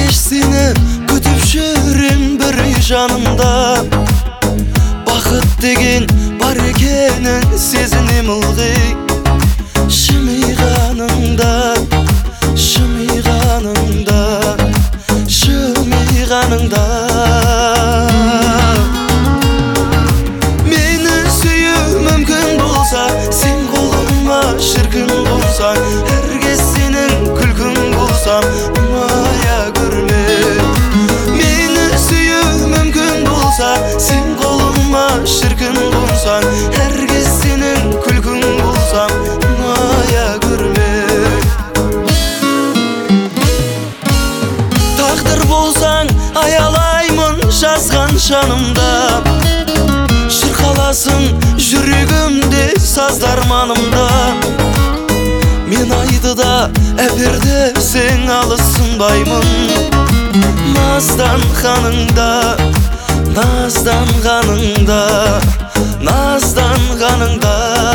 seni kütüp жүрем bir жанымда. Бақыт деген бар екенін сезінем ылғи. Жымиғаныңда, жымиғаныңда, жымиғаныңда. Мені сүю мүмкін болса, сен қолыма шіркін болсаң, әрге сенің күлкің болсам, мая көрме. Мені сүю мүмкін болса, сен қолыма шіркін болсаң, әрге сенің күлкің болсам, мая көрме. Тағдыр болсаң, аялаймын жазған жанымда. Шырқаласың жүрегімде саздарманымда. Мен айды да әперді сен алысынбаймын. Назданғаныңда, назданғаныңда, назданғаныңда.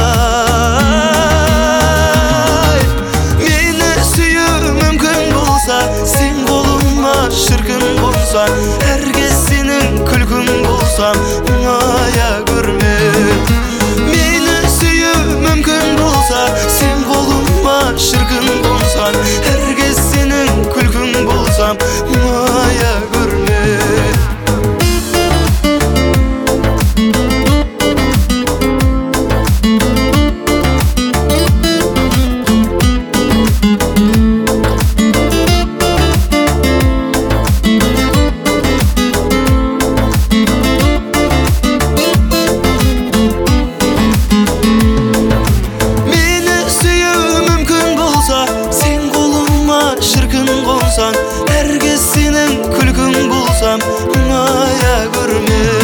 Мені сүю мүмкін болса, сен қолыма шіркін болсаң, әрге сенің күлкің болсам, мая көрме. Мені сүю мүмкін болса, сен қолыма шіркін болсаң, әрге сенің күлкің болсам, мая көрме. Шіркін болсаң, әрге сенің күлкің болсам, мая көрме.